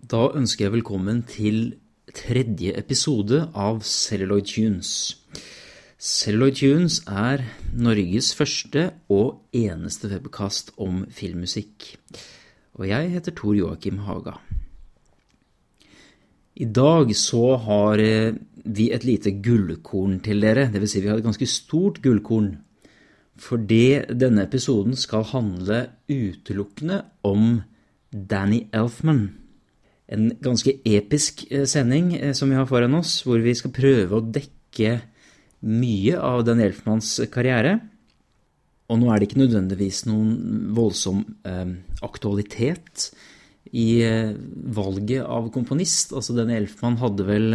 Da ønsker jeg velkommen til tredje episode av Celluloid Tunes. Celluloid Tunes er Norges første og eneste webkast om filmmusikk. Og jeg heter Tor Joakim Haga. I dag så har vi et lite gullkorn til dere, det vil si vi har et ganske stort gullkorn, fordi denne episoden skal handle utelukkende om Danny Elfman. En ganske episk sending som vi har foran oss, hvor vi skal prøve å dekke mye av Danny Elfmans karriere. Og nå er det ikke nødvendigvis noen voldsom aktualitet i valget av komponist. Altså Danny Elfman hadde vel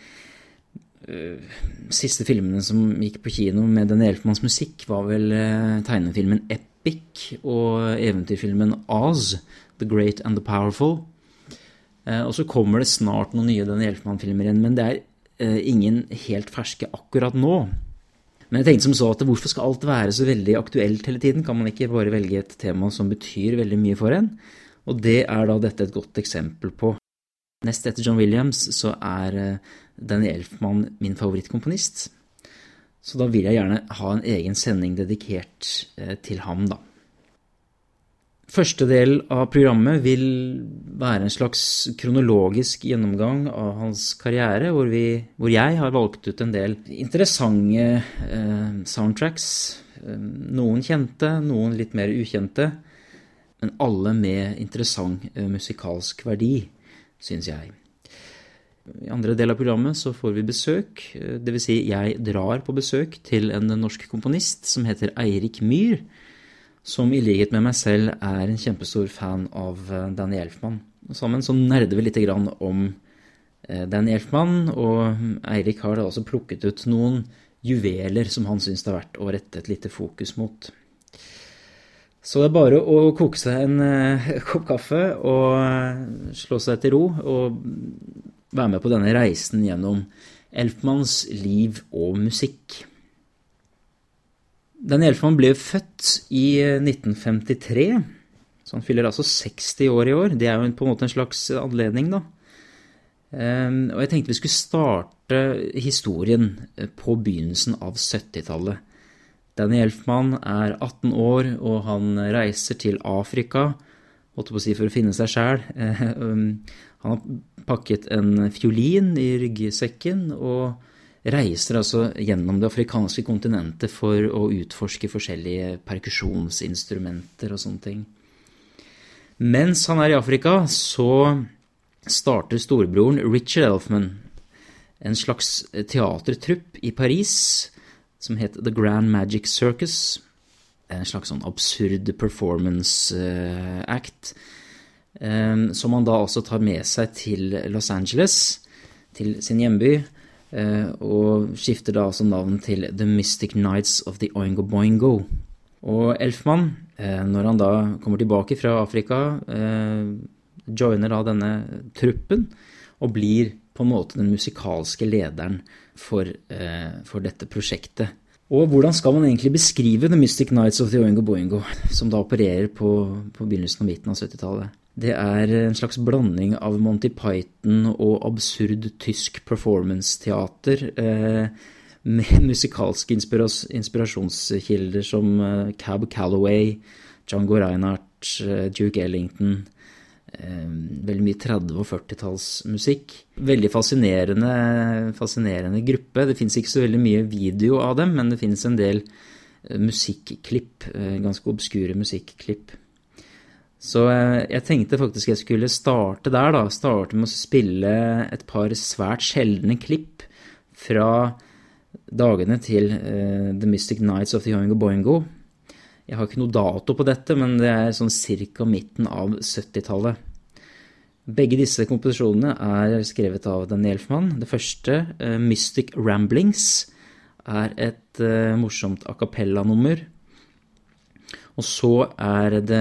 siste filmene som gikk på kino med Danny Elfmans musikk var vel tegnefilmen Epic og eventyrfilmen Oz, The Great and the Powerful. Og så kommer det snart noen nye Danny Elfman-filmer igjen, men det er ingen helt ferske akkurat nå. Men jeg tenkte som så at hvorfor skal alt være så veldig aktuelt hele tiden? Kan man ikke bare velge et tema som betyr veldig mye for en? Og det er da dette et godt eksempel på. Nest etter John Williams så er Danny Elfman min favorittkomponist. Så da vil jeg gjerne ha en egen sending dedikert til ham da. Første del av programmet vil være en slags kronologisk gjennomgang av hans karriere, hvor jeg har valgt ut en del interessante soundtracks, noen kjente, noen litt mer ukjente, men alle med interessant musikalsk verdi, synes jeg. I andre del av programmet så får vi besøk, det vil si jeg drar på besøk til en norsk komponist som heter Eirik Myhr, som i likhet med meg selv er en kjempestor fan av Danny Elfman. Og sammen så nerder vi litt grann om Danny Elfman, og Eirik har da også plukket ut noen juveler som han synes det har vært å rette et lite fokus mot. Så det er bare å koke seg en kopp kaffe og slå seg til ro og være med på denne reisen gjennom Elfmans liv og musikk. Danny Elfman ble født i 1953, så han fyller altså 60 år i år. Det er jo på en måte en slags anledning da. Og jeg tenkte vi skulle starte historien på begynnelsen av 70-tallet. Danny Elfman er 18 år, og han reiser til Afrika, holdt på å si for å finne seg selv. Han har pakket en fiolin i ryggsekken, og reiser altså gjennom det afrikanske kontinentet for å utforske forskjellige perkusjonsinstrumenter og sånne ting. Mens han er i Afrika, så starter storebroren Richard Elfman en slags teatertrupp i Paris som heter The Grand Magic Circus, en slags sånn absurd performance act, som han da også tar med seg til Los Angeles, til sin hjemby, og skifter da altså navn til The Mystic Knights of the Oingo Boingo. Og Elfman, når han da kommer tilbake fra Afrika, joiner da denne truppen og blir på en måte den musikalske lederen for dette prosjektet. Og hvordan skal man egentlig beskrive The Mystic Knights of the Oingo Boingo, som da opererer på begynnelsen og midten av 70-tallet? Det er en slags blanding av Monty Python og absurd tysk performance-teater med musikalske inspirasjonskilder som Cab Calloway, Django Reinhardt, Duke Ellington, veldig mye 30- og 40-talls musikk. Veldig fascinerende gruppe. Det finnes ikke så veldig mye video av dem, men det finnes en del musikklipp, ganske obskure musikklipp. Så jeg tenkte faktisk jeg skulle starte der da, starte med å spille et par svært sjeldne klipp fra dagene til The Mystic Knights of the Oingo Boingo. Jeg har ikke noe dato på dette, men det er sånn cirka midten av 70-tallet. Begge disse komposisjonene er skrevet av Danny Elfman. Det første, Mystic Ramblings, er et morsomt a cappella-nummer. Og så er det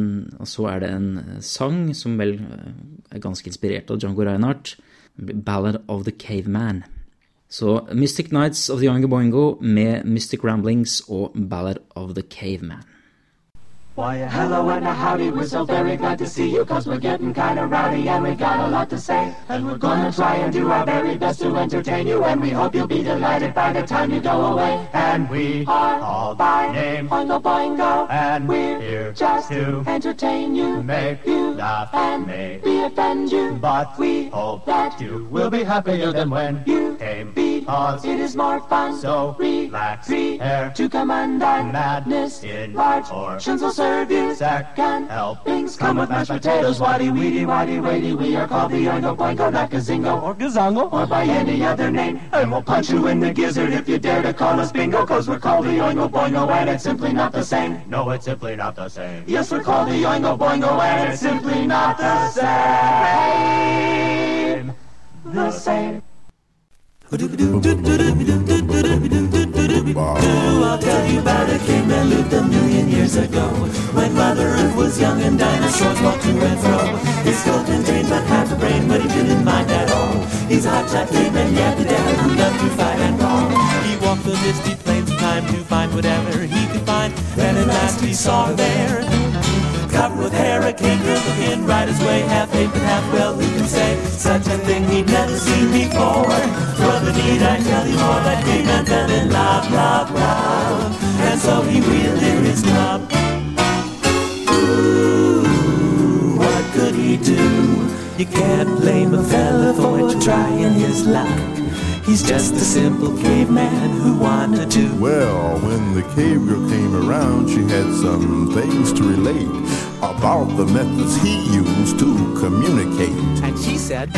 en sang som vel er ganske inspirert av Django Reinhardt, Ballad of the Caveman. Så Mystic Knights of the Oingo Boingo med Mystic Ramblings og Ballad of the Caveman. Why, hello and a howdy, we're so very glad to see you, 'cause we're getting kinda rowdy and we got a lot to say. And we're gonna try and do our very best to entertain you, and we hope you'll be delighted by the time you go away. And we are all by name Oingo Boingo, and we're here just to entertain you, make you laugh, and maybe offend you. But we hope that you will be happier than when you came, because it is more fun. So relax, prepare to command our madness in large portions will serve you. Second helpings come with mashed potatoes, waddy weedy waddy waddy. We are called the Oingo Boingo, not Gazingo or Gazongo, or by any other name. And we'll punch you in the gizzard if you dare to call us bingo, 'cause we're called the Oingo Boingo and it's simply not the same. No, it's simply not the same. Yes, we're called the Oingo Boingo and it's simply not the same. The same. I'll tell you about a king that lived 1,000,000 years ago, when Mother Earth was young and dinosaurs walked to and fro. His skull contained but half a brain, but he didn't mind at all. He's a hotshot caveman, yappy dad who loved to fight and brawl. He walked the misty plains of time to find whatever he could find. Then at last he saw her there, covered with hair, a kangaroo looking right his way, half ape and half well, who can say such a thing he'd never seen before. Brother, need I tell you more? That caveman fell in love, love, love, and so he wielded his club. Ooh, what could he do? You can't blame a fella for trying his luck. He's just a simple caveman who wanted to. Well, when the cave girl came around, she had some things to relate about the methods he used to communicate. And she said,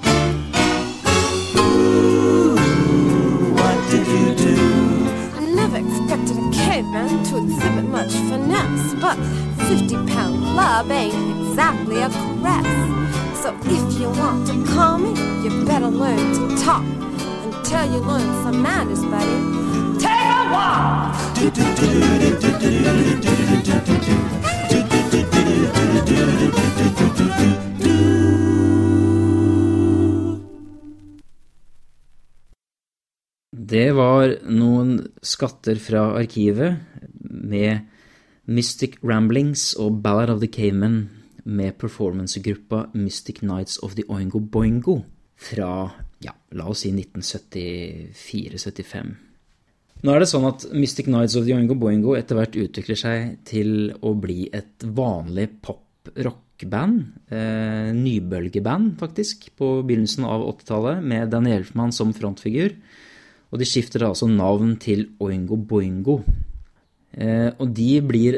ooh, what did you do? I never expected a caveman to exhibit much finesse, but 50-pound club ain't exactly a caress. So if you want to call me, you better learn to talk. Until you learn some manners, buddy, take a walk! Det var noen skatter fra arkivet med Mystic Ramblings og Ballad of the Caveman med performancegruppa Mystic Knights of the Oingo Boingo fra, ja, la oss si 1974-75. Nå er det sånn at Mystic Knights of the Oingo Boingo etter hvert utvikler seg til å bli et vanlig pop-rock-band, nybølgeband faktisk, på begynnelsen av 80-tallet, med Danny Elfman som frontfigur, og de skifter altså navn til Oingo Boingo. Og de blir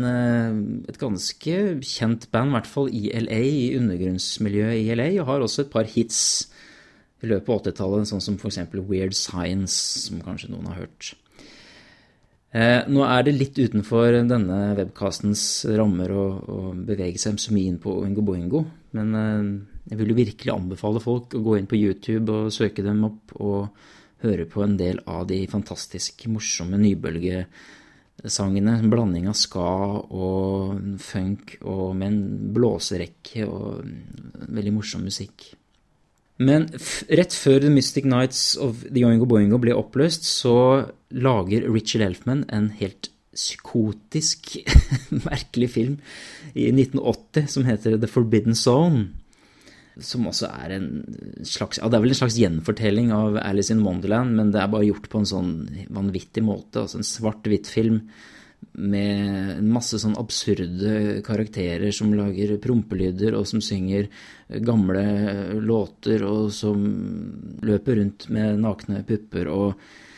et ganske kjent band, i hvert fall i LA, i undergrunnsmiljøet i LA, og har også et par hits i løpet av 80-tallet, sånn som for eksempel Weird Science, som kanskje noen har hørt. Nå er det litt utenfor denne webcastens rammer å bevege seg så mye inn på Oingo Boingo, men jeg vil jo virkelig anbefale folk å gå inn på YouTube og søke dem opp og høre på en del av de fantastisk morsomme nybølgesangene, en blanding av ska og funk og med en blåserekke og veldig morsom musikk. Men rett før The Mystic Knights of the Oingo Boingo ble oppløst, så lager Richard Elfman en helt psykotisk, merkelig film i 1980 som heter The Forbidden Zone, som også er en slags, ja, det er vel en slags gjenfortelling av Alice in Wonderland, men det er bare gjort på en sånn vanvittig måte, altså en svart-hvitt film med en masse sånn absurde karakterer som lager prompelyder og som synger gamle låter og som løper rundt med nakne pupper, og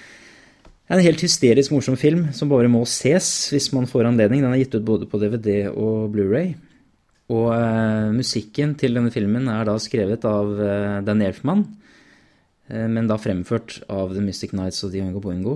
en helt hysterisk morsom film som bare må ses hvis man får anledning. Den er gitt ut både på DVD og Blu-ray. Og musikken til denne filmen er da skrevet av Danny Elfman, men da fremført av The Mystic Knights of the Oingo Boingo.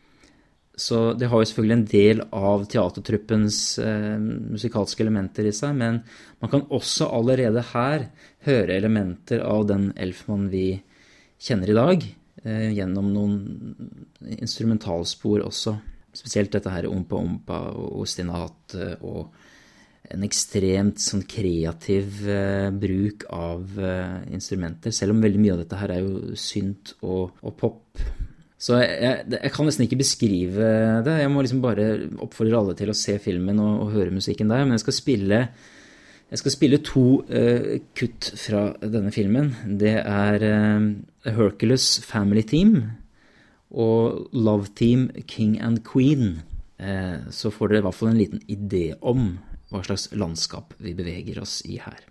Så det har jo selvfølgelig en del av teatertruppens musikalske elementer i seg, men man kan også allerede her høre elementer av den Elfman vi kjenner i dag, gjennom noen instrumentalspor også. Spesielt dette her Ompa Ompa og Ostinat og en ekstremt sånn kreativ bruk av instrumenter, selv om veldig mye av dette her er jo synt og pop. Så jeg kan nesten ikke beskrive det. Jeg må liksom bare oppfordre alle til å se filmen og høre musikken der. Men jeg skal spille 2 kutt fra denne filmen. Det Hercules Family Theme og Love Theme King and Queen. Så får dere i hvert fall en liten idé om hva slags landskap vi beveger oss i her.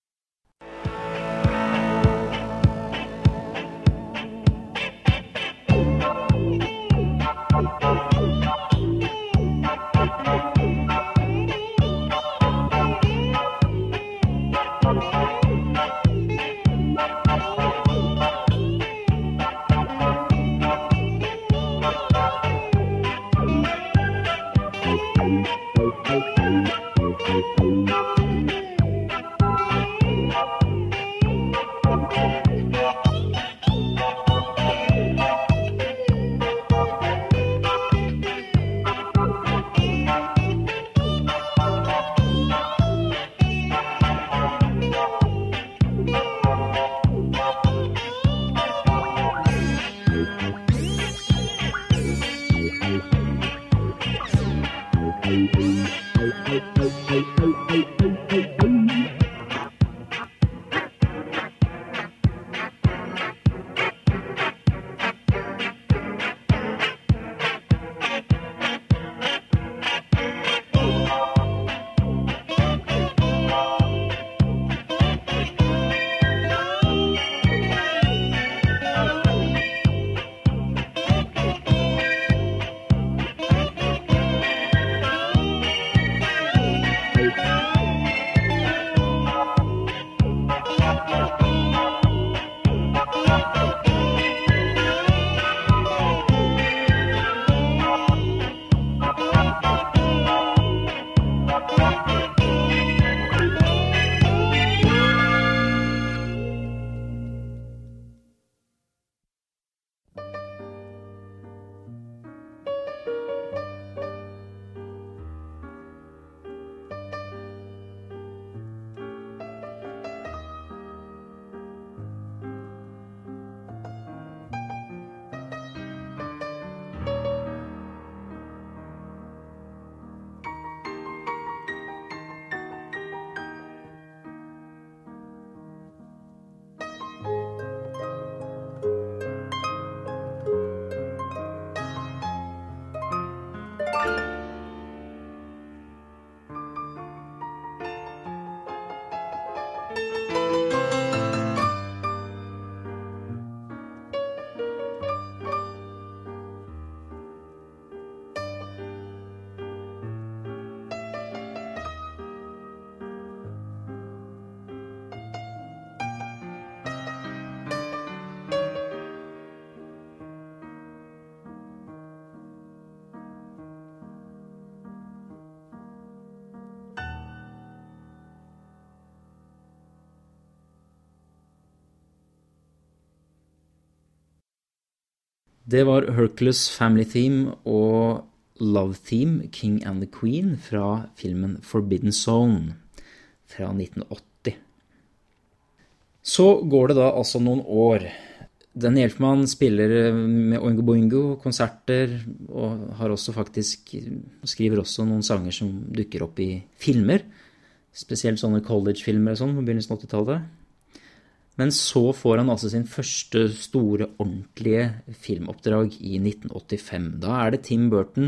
Det var Hercules Family Theme og Love Theme, King and the Queen, fra filmen Forbidden Zone fra 1980. Så går det da altså noen år. Danny Elfman spiller med Oingo Boingo konserter, og har også skriver også noen sanger som dukker opp i filmer, spesielt sånne college-filmer og sånn på begynnelsen av 80-tallet. Men så får han altså sin første store, ordentlige filmoppdrag i 1985. Da det Tim Burton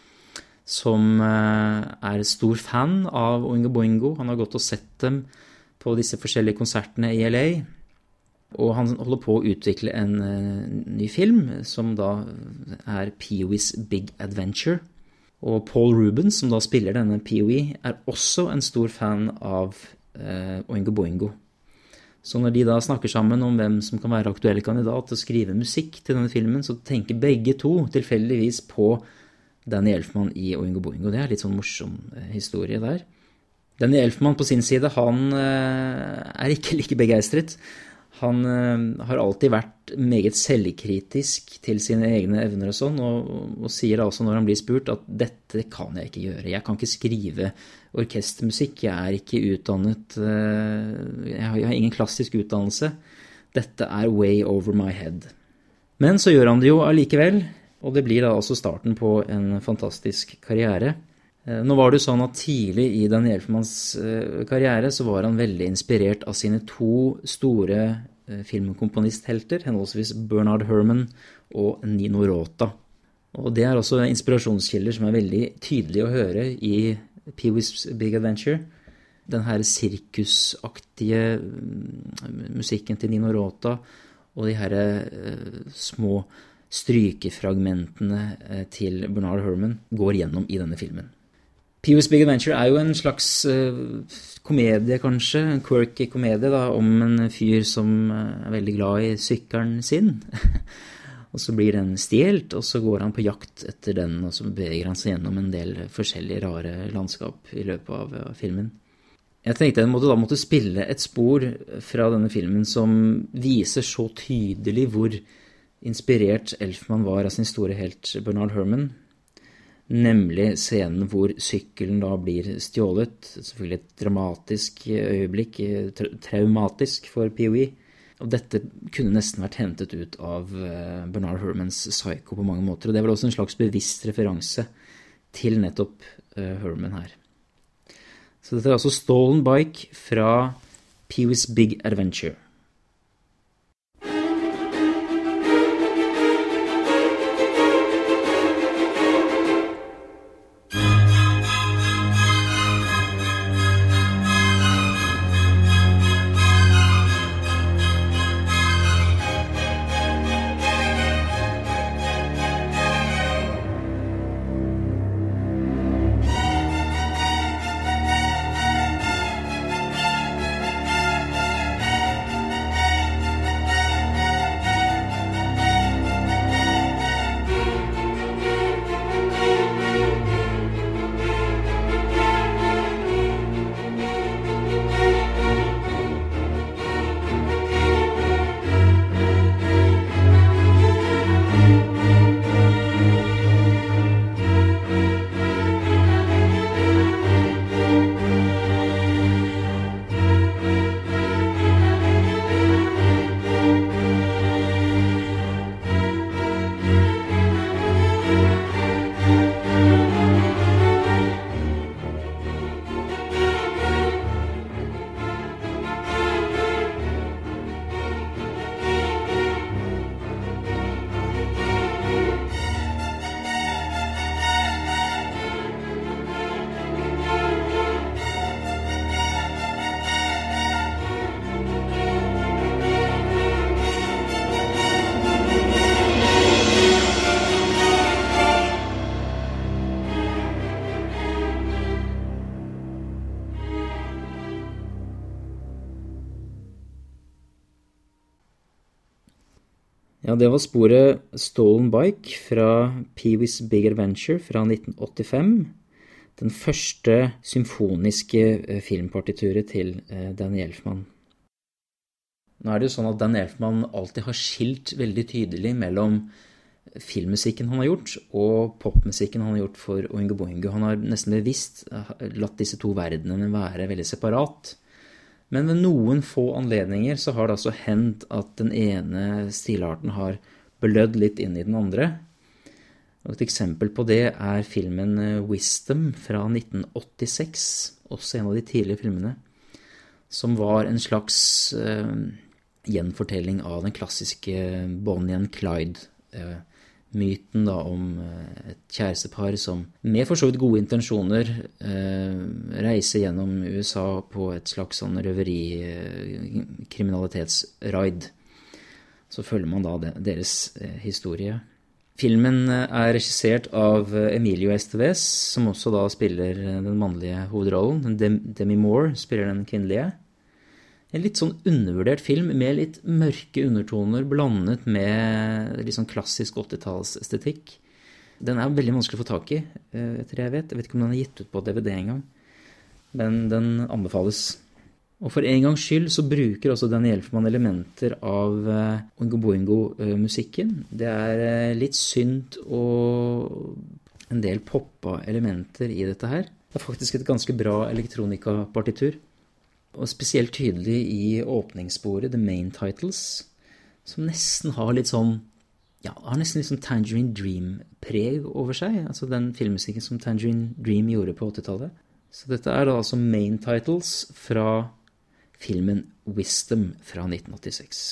som stor fan av Oingo Boingo. Han har gått og sett dem på disse forskjellige konsertene i LA. Og han holder på å utvikle en ny film, som da Pee-wee's Big Adventure. Og Paul Rubens, som da spiller denne Pee-wee, også en stor fan av Oingo Boingo. Så når de da snakker sammen om hvem som kan være aktuelle kandidat til å skrive musikk til denne filmen, så tenker begge to tilfeldigvis på Danny Elfman i Oingo Boingo. Det litt sånn morsom historie der. Danny Elfman på sin side, han ikke like begeistret. Han har alltid vært meget selvkritisk til sine egne evner og sånn, og sier da også når han blir spurt at dette kan jeg ikke gjøre. Jeg kan ikke skrive orkestermusikk, jeg ikke utdannet, jeg har ingen klassisk utdannelse. Dette way over my head. Men så gjør han det jo allikevel, og det blir da altså starten på en fantastisk karriere. Nå var det jo sånn at tidlig i Danny Elfmans karriere så var han veldig inspirert av sine to store filmkomponisthelter, henholdsvis Bernard Herrmann og Nino Rota. Og det er også inspirasjonskilder som er veldig tydelige å høre i Pee-wee's Big Adventure. Den her sirkusaktige musikken til Nino Rota og de her små strykefragmentene til Bernard Herrmann går gjennom i denne filmen. Pee-wee's Big Adventure er jo en slags komedie kanskje, en quirky komedie da, om en fyr som er veldig glad i sykkelen sin. Og så blir den stjelt, og så går han på jakt etter den, og så beveger han seg gjennom en del forskjellige rare landskap i løpet av filmen. Jeg tenkte jeg måtte spille et spor fra denne filmen som viser så tydelig hvor inspirert Elfman var av sin store helt Bernard Herrmann, nemlig scenen hvor sykkelen da blir stjålet, selvfølgelig et dramatisk øyeblikk, traumatisk for Pee-wee. Og dette kunne nesten vært hentet ut av Bernard Herrmanns Psycho på mange måter, og det var også en slags bevisst referanse til nettopp Herrmann her. Så dette er altså Stolen Bike fra Pee-wee's Big Adventure. Ja, det var sporet Stolen Bike fra Pee-wee's Big Adventure fra 1985. Den første symfoniske filmpartituret til Danny Elfman. Nå er det jo sånn at Danny Elfman alltid har skilt veldig tydelig mellom filmmusikken han har gjort og popmusikken han har gjort for Oingo Boingo. Han har nesten bevisst latt disse to verdenene være veldig separat. Men ved noen få anledninger så har det altså hendt at den ene stilarten har blødd litt inn i den andre. Og et eksempel på det er filmen Wisdom fra 1986, også en av de tidlige filmene, som var en slags gjenfortelling av den klassiske Bonnie and Clyde myten da om et kjærestepar som med for så vidt gode intensjoner reiser gjennom USA på et slags sånn røveri-kriminalitetsraid. Så følger man da deres historie. Filmen er regissert av Emilio Estevez, som også da spiller den mannlige hovedrollen. Demi Moore spiller den kvinnelige. En litt sånn undervurdert film med litt mørke undertoner blandet med litt sånn klassisk 80-tallsestetikk. Den er veldig vanskelig å få tak i, etter jeg vet. Jeg vet ikke om den er gitt ut på DVD en gang, men den anbefales. Og for en gangs skyld så bruker også Danny Elfman elementer av Oingo Boingo-musikken. Det er litt synt og en del poppa elementer i dette her. Det er faktisk et ganske bra elektronika-partitur. Og spesielt tydelig i åpningssporet, The Main Titles, som nesten har litt sånn ja, har nesten litt sånn Tangerine Dream-preg over seg, altså den filmmusikken som Tangerine Dream gjorde på 80-tallet. Så dette da altså main titles fra filmen Wisdom fra 1986.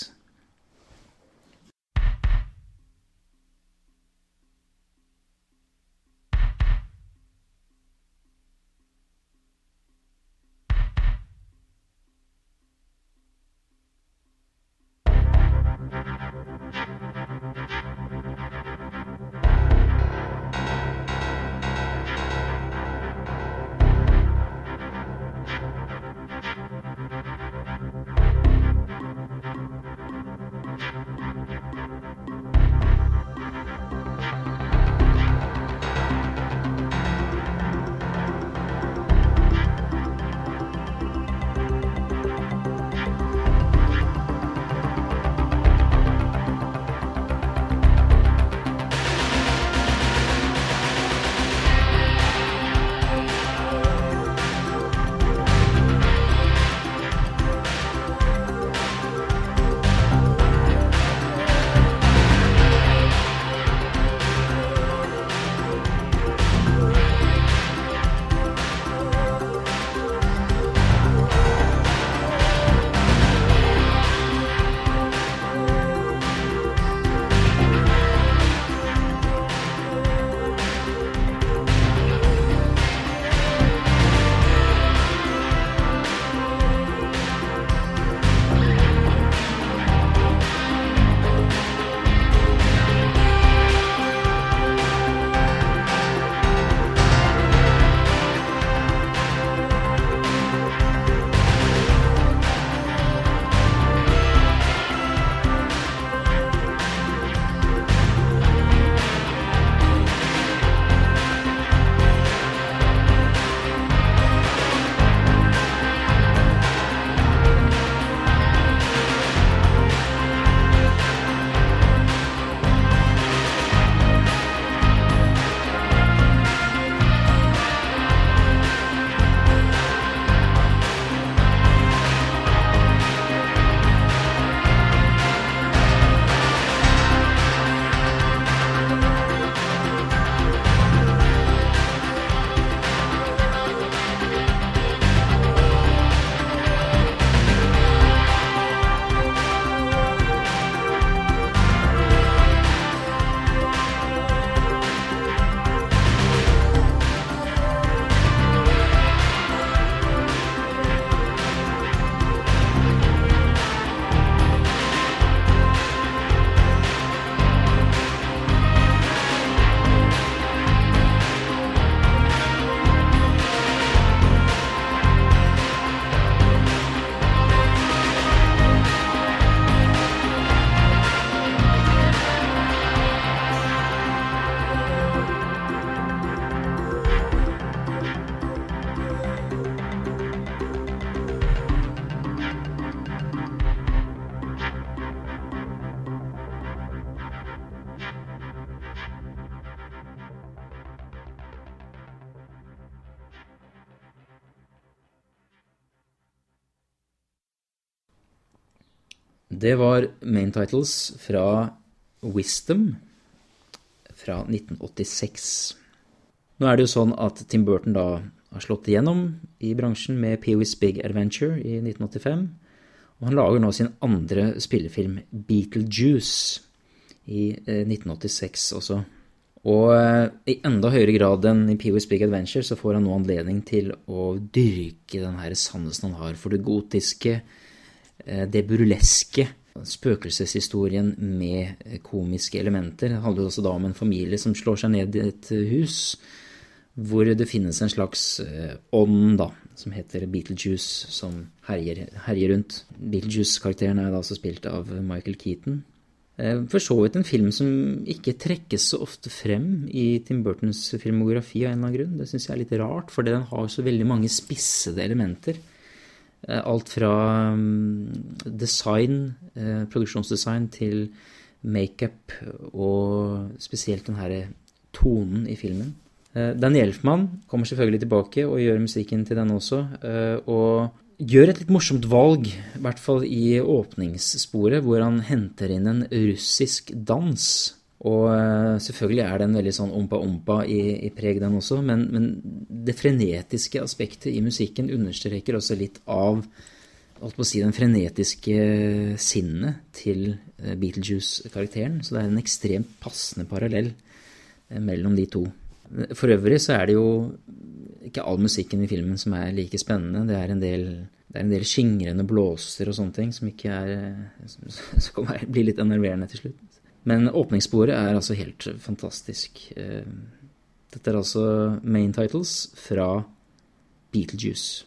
Det var main titles fra Wisdom fra 1986. Nå det jo sånn at Tim Burton da har slått igjennom i bransjen med Pee-wee's Big Adventure i 1985, og han lager nå sin andre spillefilm, Beetlejuice, i 1986 også. Og i enda høyere grad enn i Pee-wee's Big Adventure så får han nå anledning til å dyrke den her sannheten han har for det gotiske, det burleske, spøkelseshistorien med komiske elementer. Det handler også da om en familie som slår seg ned i et hus, hvor det finnes en slags ånd da, som heter Beetlejuice, som herjer rundt. Beetlejuice-karakteren da også spilt av Michael Keaton. For så vidt en film som ikke trekkes så ofte frem i Tim Burtons filmografi av en eller annen grunn. Det synes jeg litt rart, for den har så veldig mange spissede elementer. Alt fra design, produksjonsdesign til make-up, og spesielt den her tonen i filmen. Danny Elfman kommer selvfølgelig tilbake og gjør musikken til den også, og gjør et litt morsomt valg, i hvert fall i åpningssporet, hvor han henter inn en russisk dans Og selvfølgelig det en veldig sånn ompa-ompa i preg den også, men det frenetiske aspektet i musikken understreker også litt av, holdt på å si, den frenetiske sinnet til Beetlejuice-karakteren. Så det en ekstremt passende parallell mellom de to. For øvrig så det jo ikke all musikken i filmen som like spennende. Det en del skingrende blåser og sånne ting som ikke som kan bli litt enerverende til slutt. Men åpningssporet altså helt fantastisk. Dette altså main titles fra Beetlejuice.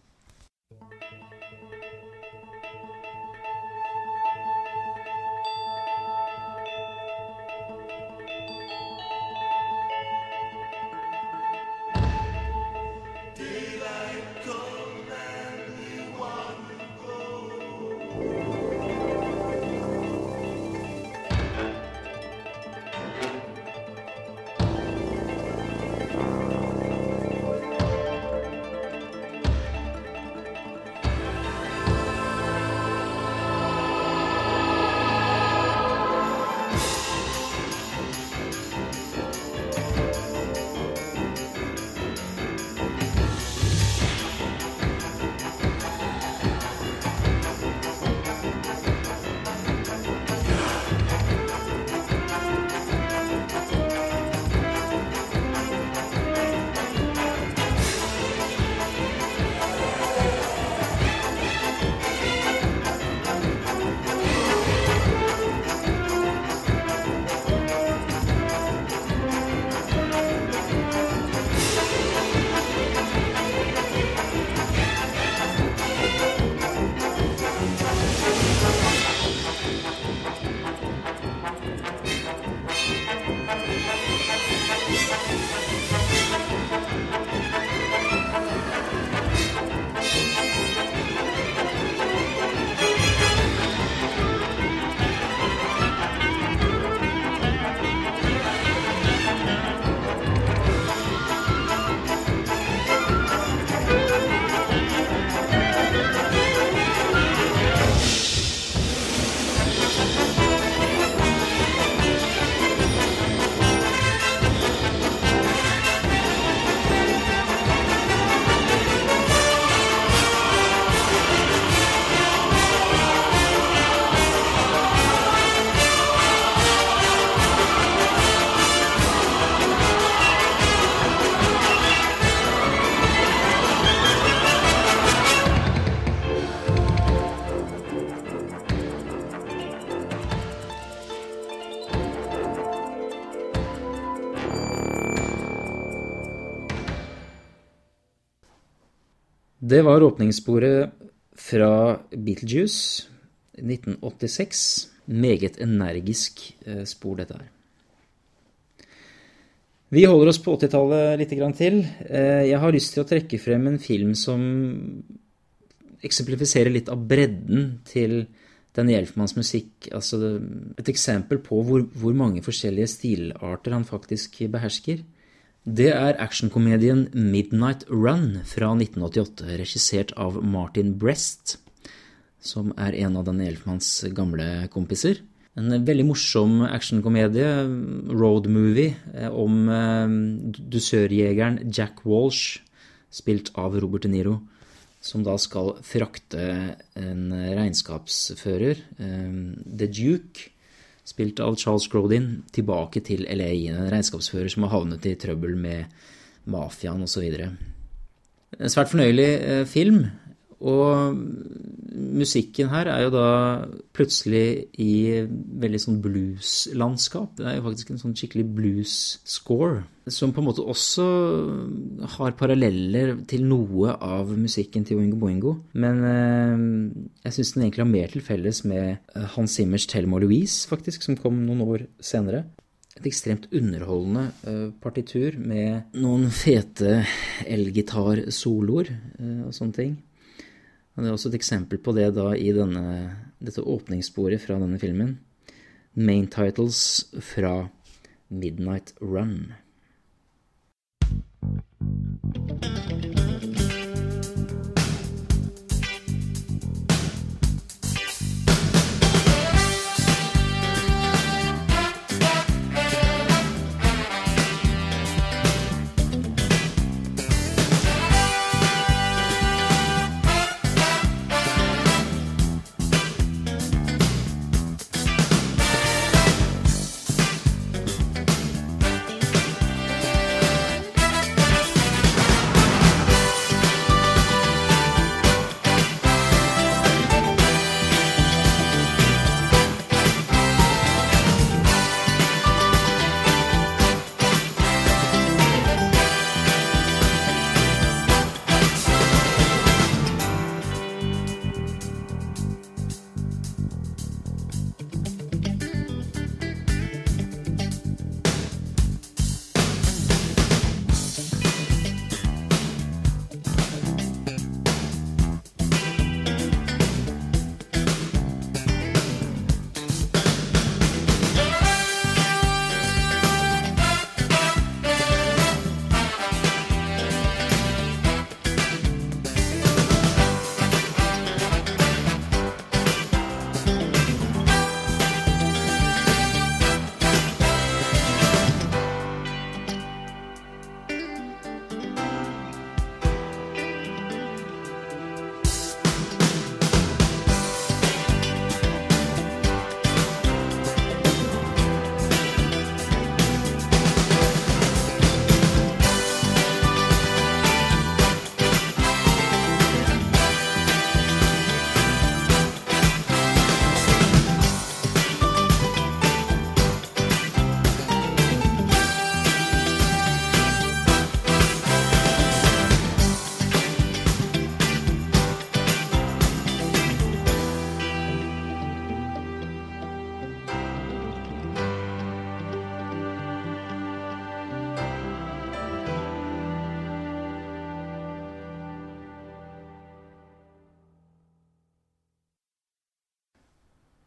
Det var åpningssporet fra Beetlejuice 1986. Meget energisk spor dette her. Vi holder oss på 80-tallet litt grann til. Jeg har lyst til å trekke frem en film som eksemplifiserer litt av bredden til Danny Elfmans musikk. Altså et eksempel på hvor mange forskjellige stilarter han faktisk behersker. Det actionkomedien Midnight Run fra 1988, regissert av Martin Brest, som en av Danny Elfmans gamle kompiser. En veldig morsom actionkomedie, road movie, om dusørjegeren Jack Walsh, spilt av Robert De Niro, som da skal frakte en regnskapsfører, The Duke, spilt av Charles Grodin, tilbake til LA, en regnskapsfører som har havnet i trøbbel med mafiaen og så videre. En svært fornøyelig film, og musikken her jo da plutselig i veldig sånn blues-landskap. Det jo faktisk en sånn skikkelig blues-score, som på en måte også har paralleller til noe av musikken til Oingo Boingo. Men jeg synes den egentlig har mer til felles med Hans Zimmers Thelma og Louise, faktisk, som kom noen år senere. Et ekstremt underholdende partitur med noen fete elgitar-soloer og sånne ting. Og det også et eksempel på det da i dette åpningssporet fra denne filmen. Main titles fra Midnight Run.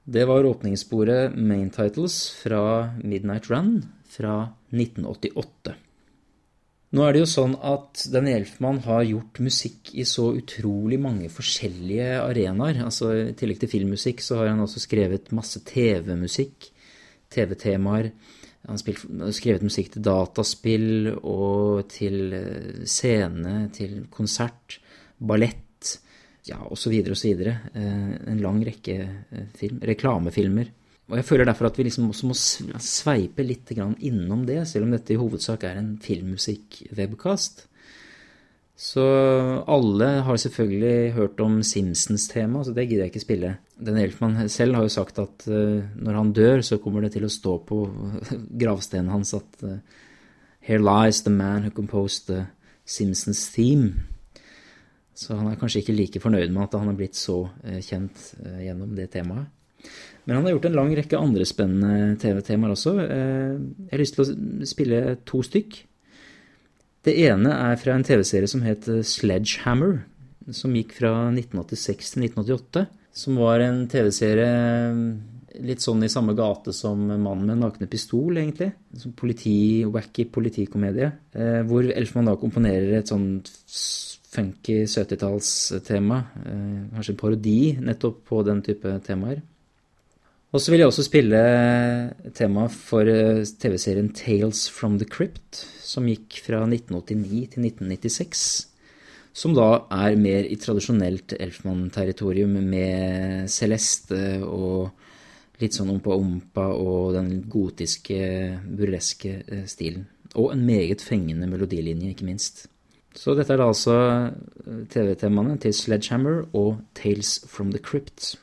Det var åpningssporet Main Titles fra Midnight Run fra 1988. Nå det jo sånn at Danny Elfman har gjort musikk I så utrolig mange forskjellige arenaer. Altså I tillegg til filmmusikk så har han også skrevet masse TV-musikk, TV-temaer. Han har skrevet musikk til dataspill og til scene, til konsert, ballett, ja, og så videre og så videre. En lang rekke reklamefilmer. Og jeg føler derfor at vi liksom også må sveipe litt grann innom det, selv om dette I hovedsak en filmmusikk-webcast. Så alle har selvfølgelig hørt om Simpsons-tema, så det gidder jeg ikke spille. Danny Elfman selv har jo sagt at når han dør, så kommer det til å stå på gravstenen hans at «Here lies the man who composed the Simpsons theme». Så han kanskje ikke like fornøyd med at han har blitt så kjent gjennom det temaet. Men han har gjort en lang rekke andre spennende TV-temaer også. Jeg har lyst til å spille 2 stykk. Det ene fra en TV-serie som het Sledgehammer, som gikk fra 1986 til 1988, som var en TV-serie litt sånn I samme gate som Mannen med nakne pistol, egentlig. Som wacky politikomedie, hvor Elfman da komponerer et sånt funky 70-tallstema, kanskje en parodi nettopp på den type temaer. Og så vil jeg også spille tema for TV-serien Tales from the Crypt, som gikk fra 1989 til 1996, som da mer I tradisjonelt Elfman-territorium med Celeste og litt sånn ompa og den gotiske, burleske stilen. Og en meget fengende melodilinje, ikke minst. Så dette da altså TV-temaene til Sledgehammer og Tales from the Crypt.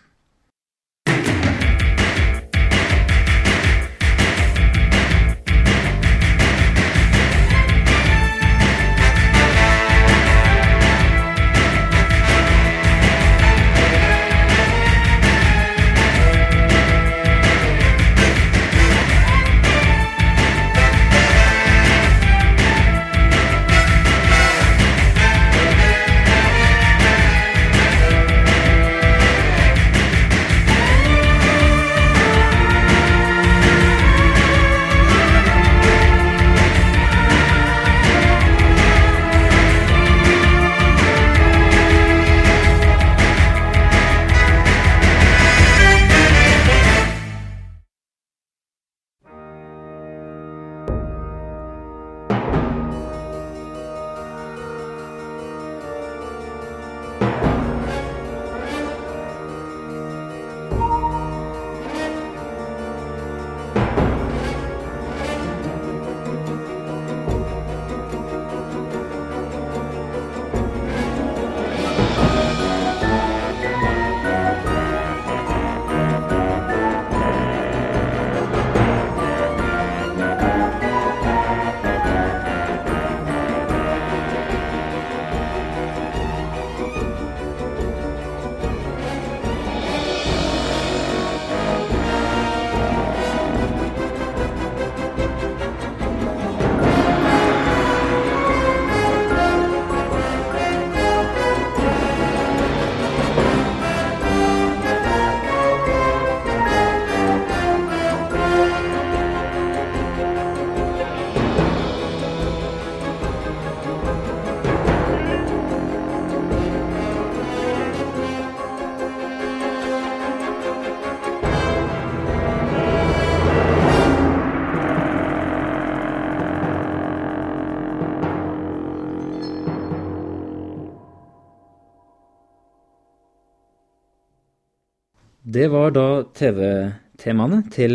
Det var da TV-temaene til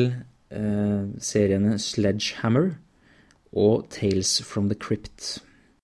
seriene Sledgehammer og Tales from the Crypt.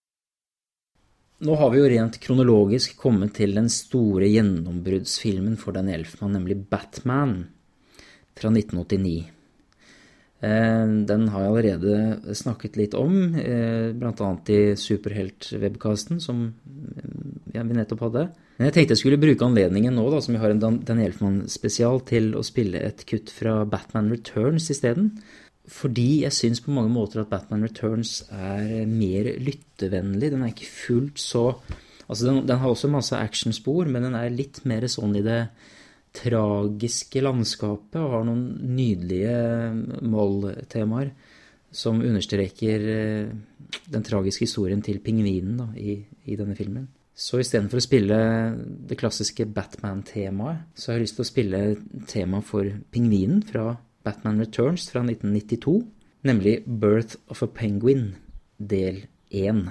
Nå har vi jo rent kronologisk kommet til den store gjennombruddsfilmen for Danny Elfman, nemlig Batman fra 1989. Den har jeg allerede snakket litt om, blant annet I Superhelt-webcasten som vi nettopp hadde. Men jeg tenkte jeg skulle bruke anledningen nå, da, som vi har en Danny Elfman-spesial, til å spille et kutt fra Batman Returns I stedet. Fordi jeg synes på mange måter at Batman Returns mer lyttevennlig. Den ikke fullt så... Altså den har også masse actionspor, men den litt mer sånn I det tragiske landskapet og har noen nydelige måltemaer som understreker den tragiske historien til pingvinen da, i denne filmen. Så i stedet for å spille det klassiske Batman-temaet, så har jeg lyst til å spille tema for pingvinen fra Batman Returns fra 1992, nemlig Birth of a Penguin, del 1.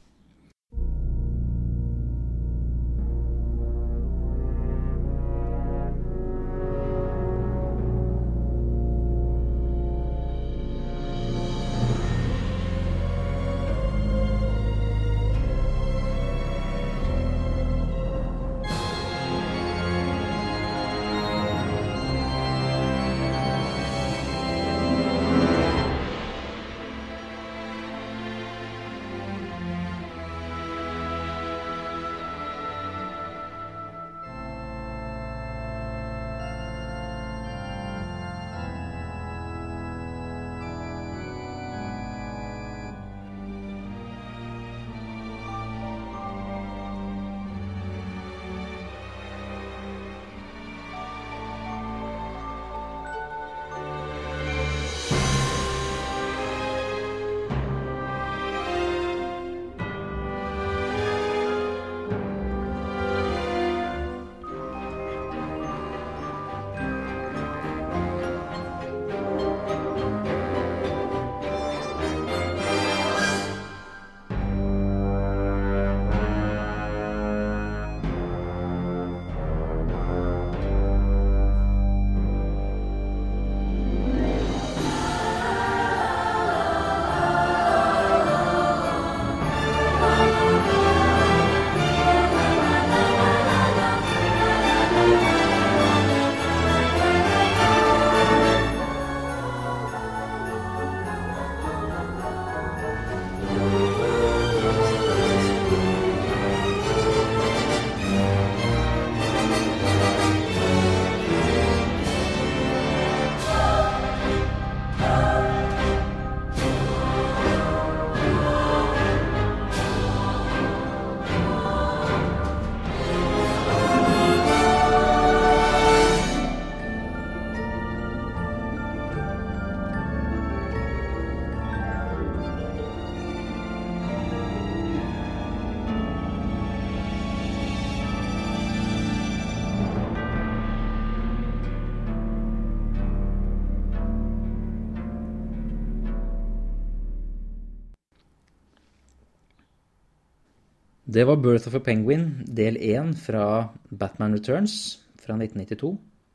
Det var Birth of a Penguin, del 1 fra Batman Returns fra 1992,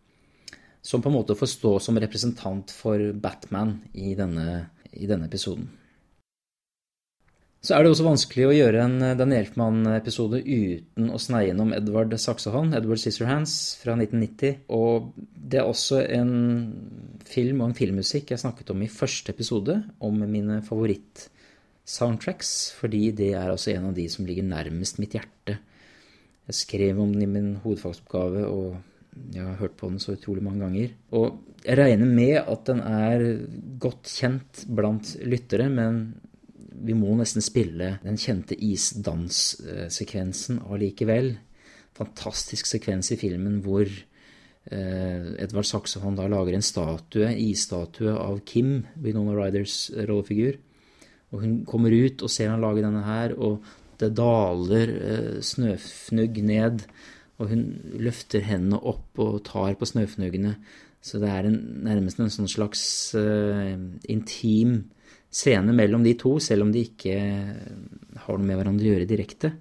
som på en måte får stå som representant for Batman i denne episoden. Så er det også vanskelig å gjøre en Danny Elfman-episode uten å sneie innom Edward Saxehånd, Edward Scissorhands fra 1990, og det er også en film og en filmmusikk jeg snakket om i første episode, om mine favoritt-soundtracks, fordi det er altså en av de som ligger nærmest mitt hjerte. Jeg skrev om den i min hovedfagsoppgave, og jeg har hørt på den så utrolig mange ganger. Og jeg regner med at den er godt kjent blant lyttere, men vi må nesten spille den kjente isdanssekvensen allikevel. Fantastisk sekvens i filmen hvor Edward Saxehånd da lager en isstatue av Kim, Winona Ryders rollefigur. Og hun kommer ut og ser han lage denne her, og det daler snøfnugg ned, og hun løfter hendene opp og tar på snøfnuggene. Så det er nærmest en sånn slags intim scene mellom de to, selv om de ikke har noe med hverandre å gjøre direkte.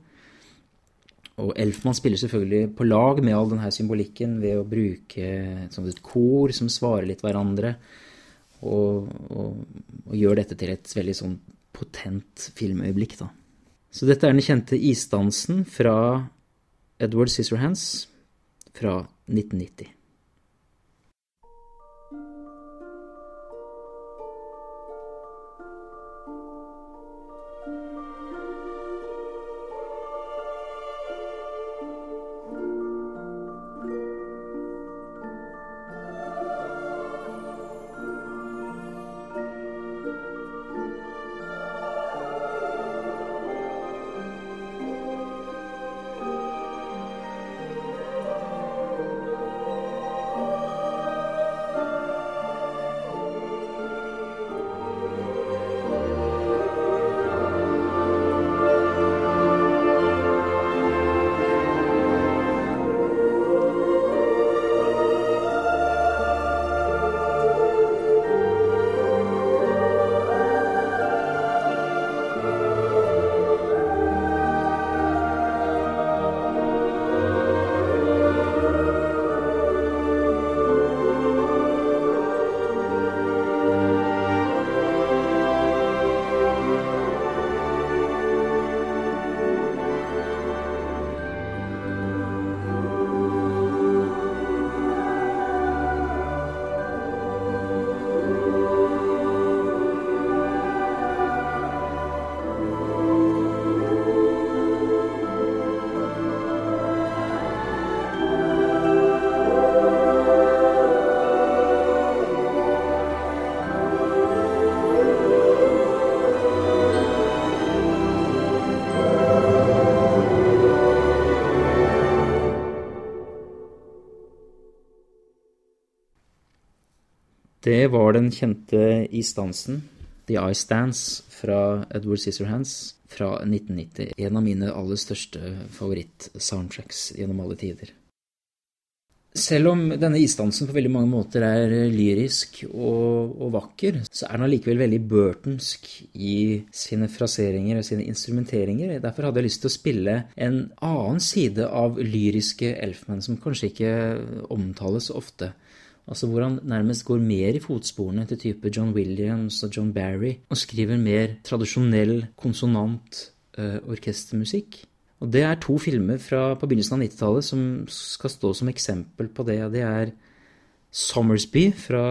Og Elfman spiller selvfølgelig på lag med all denne symbolikken ved å bruke et kor som svarer litt hverandre, og gjør dette til et veldig sånn potent filmøyeblikk da. Så dette er den kjente isdansen fra Edward Scissorhands fra 1990. Det var den kjente isdansen, The Ice Dance, fra Edward Scissorhands fra 1990. En av mine aller største favoritt-soundtracks gjennom alle tider. Selv om denne isdansen på veldig mange måter er lyrisk og vakker, så er den allikevel veldig burtonsk i sine fraseringer og sine instrumenteringer. Derfor hadde jeg lyst til å spille en annen side av lyriske Elfman som kanskje ikke omtales ofte. Altså hvor han nærmest går mer i fotsporene til type John Williams og John Barry, og skriver mer tradisjonell konsonant orkestermusikk. Og det er to filmer på begynnelsen av 90-tallet som skal stå som eksempel på det. Det er Sommersby fra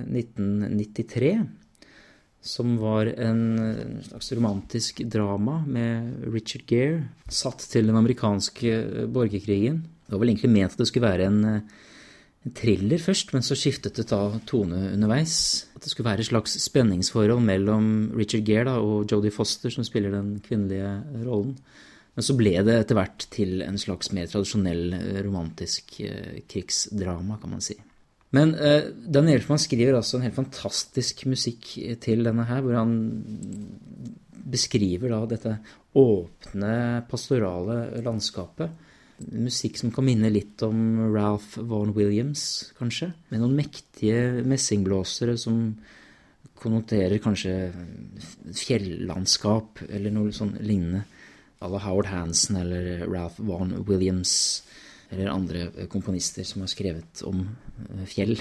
1993, som var en slags romantisk drama med Richard Gere, satt til den amerikanske borgerkrigen. Det var vel egentlig ment at det skulle være en thriller først, men så skiftet det da tone underveis. At det skulle være et slags spenningsforhold mellom Richard Gere og Jodie Foster, som spiller den kvinnelige rollen. Men så ble det etter hvert til en slags mer tradisjonell romantisk krigsdrama, kan man si. Men Danny Elfman skriver altså en helt fantastisk musikk til denne her, hvor han beskriver da dette åpne, pastorale landskapet. Musikk som kan minne litt om Ralph Vaughan Williams, kanskje. Med noen mektige messingblåsere som konnoterer kanskje fjellandskap, eller noe sånn lignende. Alle Howard Hansen eller Ralph Vaughan Williams eller andre komponister som har skrevet om fjell.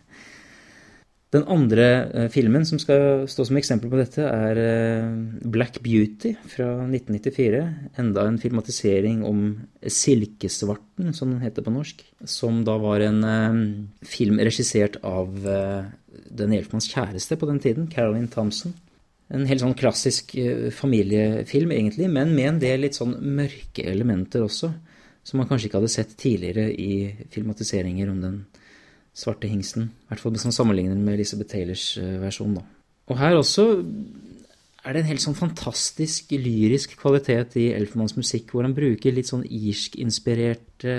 Den andre filmen som skal stå som eksempel på dette er Black Beauty fra 1994. Enda en filmatisering om Silkesvarten, som den heter på norsk. Som da var en film regissert av den Elfmans kjæreste på den tiden, Caroline Thompson. En helt sånn klassisk familiefilm egentlig, men med en del litt sånn mørke elementer også, som man kanskje ikke hadde sett tidligere i filmatiseringer om den svarte hingsten. I hvert fall hvis man sammenligner med Elizabeth Taylors versjon da. Og her også er det en helt sånn fantastisk lyrisk kvalitet i Elfmans musikk, hvor han bruker litt sånn irsk-inspirerte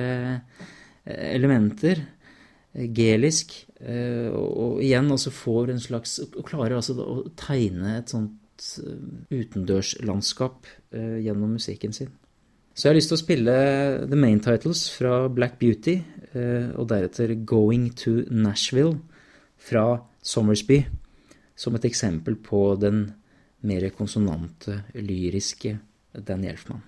elementer, gelisk, og igjen også får en slags, og klarer altså å tegne et sånt utendørslandskap gjennom musikken sin. Så jeg har lyst til å spille The Main Titles fra Black Beauty, og deretter Going to Nashville fra Sommersby, som et eksempel på den mer konsonante, lyriske Danny Elfman.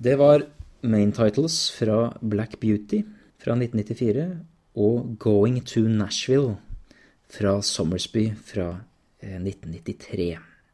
Det var main titles fra Black Beauty fra 1994 og Going to Nashville fra Somersby fra 1993.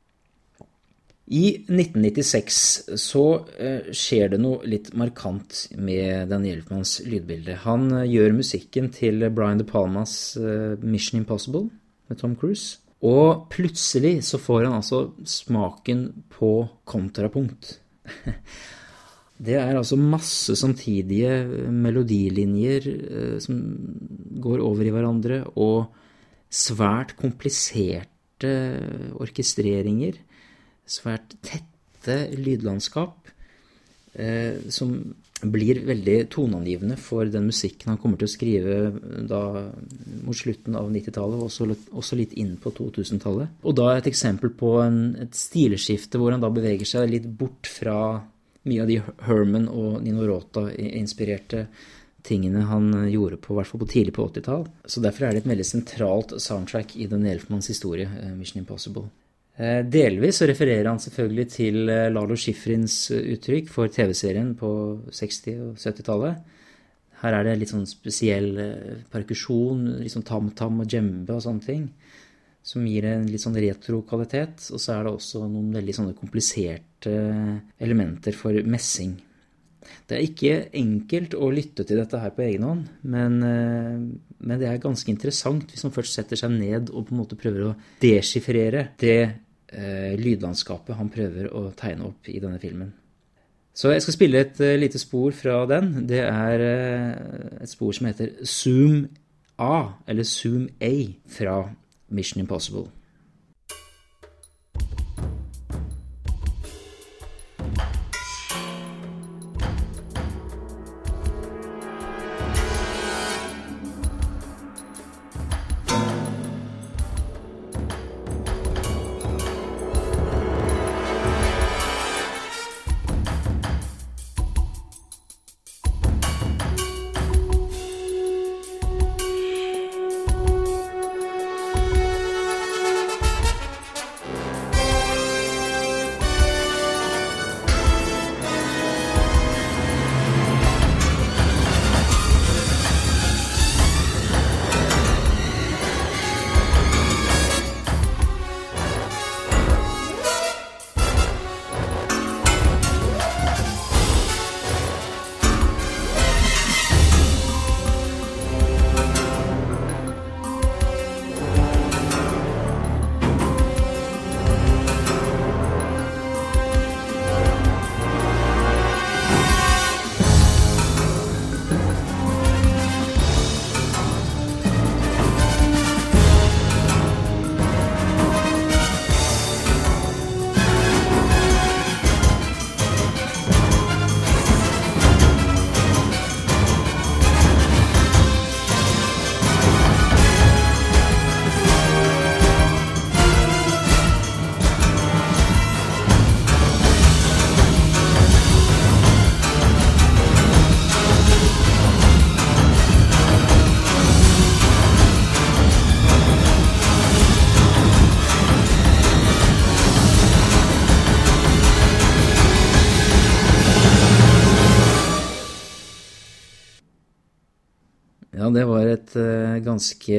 I 1996 så skjer det noe litt markant med Danny Elfmans lydbilde. Han gjør musikken til Brian De Palmas Mission Impossible med Tom Cruise, og plutselig så får han altså smaken på kontrapunkt. Det altså masse samtidige melodilinjer som går over i hverandre, og svært kompliserte orkestreringer, svært tette lydlandskap, som blir veldig toneangivende for den musikken han kommer til å skrive da mot slutten av 90-tallet, og også litt inn på 2000-tallet. Og da et eksempel på et stilskifte hvor han da beveger seg litt bort fra mye av de Herman og Nino Rota-inspirerte tingene han gjorde på, i hvert fall på tidlig på 80-tall. Så derfor det et veldig sentralt soundtrack i Danny Elfmans historie, Mission Impossible. Delvis så refererer han selvfølgelig til Lalo Schifrins uttrykk for TV-serien på 60- og 70-tallet. Her det litt sånn spesiell perkusjon, litt sånn tam-tam og djembe og sånne ting, som gir en litt sånn retro-kvalitet, og så det også noen veldig sånne kompliserte elementer for messing. Det ikke enkelt å lytte til dette her på egen hånd, men det ganske interessant hvis man først setter seg ned og på en måte prøver å deschiffrere det lydlandskapet han prøver å tegne opp i denne filmen. Så jeg skal spille et lite spor fra den. Det et spor som heter Zoom A, eller Zoom A, fra Mission Impossible. Det var et ganske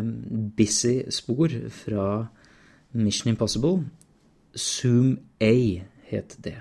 busy spor fra Mission Impossible. Zoom A het det.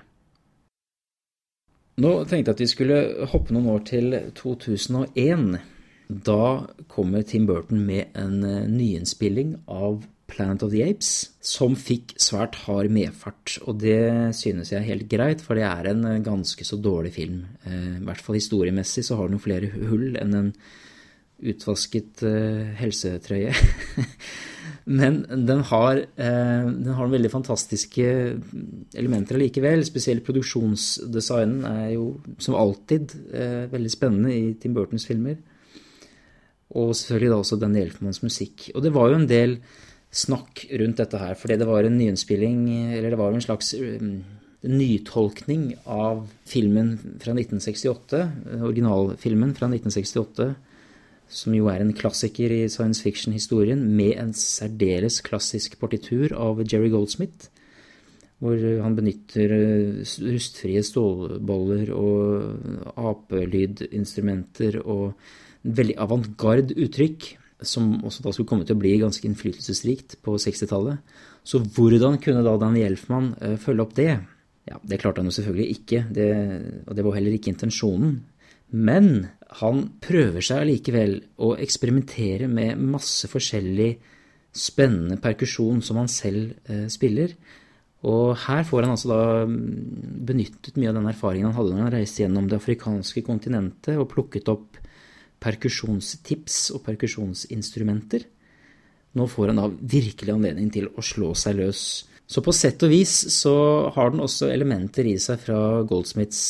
Nå tenkte jeg at vi skulle hoppe noen år til 2001. Da kommer Tim Burton med en nyinnspilling av Planet of the Apes, som fikk svært hard medfart, og det synes jeg helt greit, for det en ganske så dårlig film. I hvert fall historiemessig så har den flere hull enn en utvasket helsetrøye. Men den har noen veldig fantastiske elementer likevel. Spesielt produksjonsdesignen jo som alltid veldig spennende i Tim Burtons filmer. Og selvfølgelig da også Danny Elfmans musikk. Og det var jo en del snakk rundt dette her, fordi det var en nyinnspilling, eller det var en slags nytolkning av filmen fra 1968, originalfilmen fra 1968, som jo en klassiker i science fiction-historien, med en særdeles klassisk partitur av Jerry Goldsmith. hvor han benytter rustfrie stålboller og apelydinstrumenter og veldig avantgarde uttrykk, som også da skulle komme til å bli ganske innflytelsesrikt på 60-tallet. Så hvordan kunne da Danny Elfman følge opp det? Ja, det klarte han jo selvfølgelig ikke, og det var heller ikke intensjonen. Men han prøver seg allikevel å eksperimentere med masse forskjellig spennende perkusjon som han selv spiller. Og her får han altså da benyttet mye av den erfaringen han hadde når han reiste gjennom det afrikanske kontinentet og plukket opp perkusjonstips og perkusjonsinstrumenter. Nå får han da virkelig anledning til å slå seg løs. Så på sett og vis så har den også elementer i seg fra Goldsmiths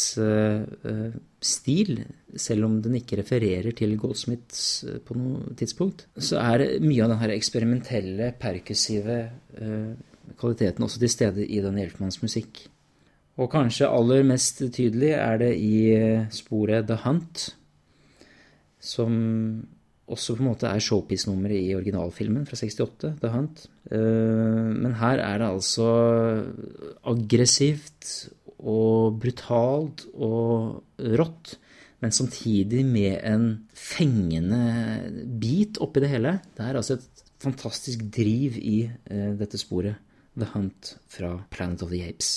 stil, selv om den ikke refererer til Goldsmiths på noe tidspunkt. Så mye av den her eksperimentelle, perkussive kvaliteten også til stede i Danny Elfmans musikk. Og kanskje aller mest tydelig det i sporet The Hunt, som også på en måte showpiece-nummeret i originalfilmen fra 68, The Hunt. Men her det altså aggressivt og brutalt og rått, men samtidig med en fengende bit oppi det hele. Det altså et fantastisk driv i dette sporet, The Hunt fra Planet of the Apes.